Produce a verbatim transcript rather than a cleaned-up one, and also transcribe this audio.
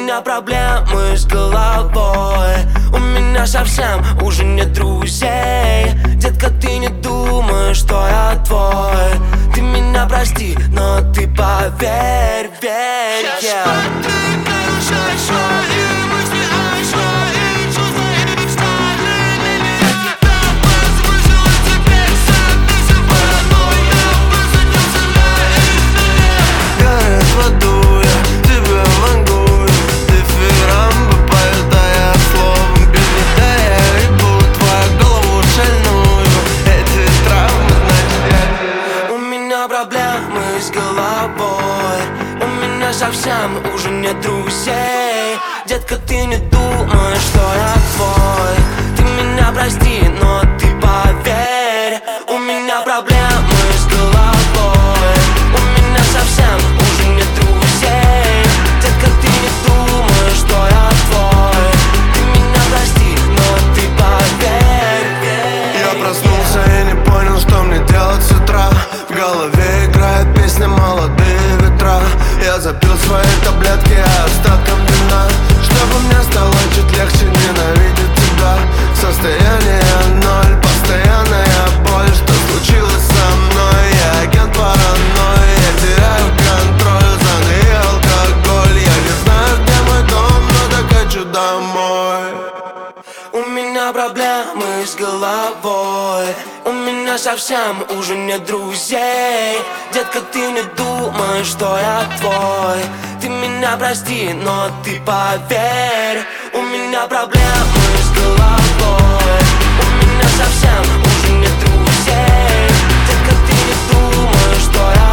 меня проблемы с головой, у меня совсем уже нет друзей. Детка, ты не думай, что я твой. Ты меня прости, но ты поверь, верь, yeah. Проблемы с головой, у меня совсем уже нет друзей. Детка, ты не думай, что я твой. Ты меня прости, но ты поверь, у меня проблемы с головой, у меня совсем уже нет друзей. Детка, ты не думай, что я твой. Ты меня прости, но ты поверь. Я проснулся и не понял, что мне делать с утра. В голове играет песня «Молодые ветра». Я запил свои таблетки остатком вина, чтобы мне стало чуть легче ненавидеть тебя. Состояние ноль, постоянная боль. Что случилось со мной? Я агент паранойи, я теряю контроль. Зоны и алкоголь. Я не знаю, где мой дом, но так хочу домой. У меня проблемы с головой, у меня совсем уже нет друзей. Детка, ты не думай, что я твой. Ты меня прости, но ты поверь, у меня проблемы с головой, у меня совсем уже нет друзей. Детка, ты не думай, что я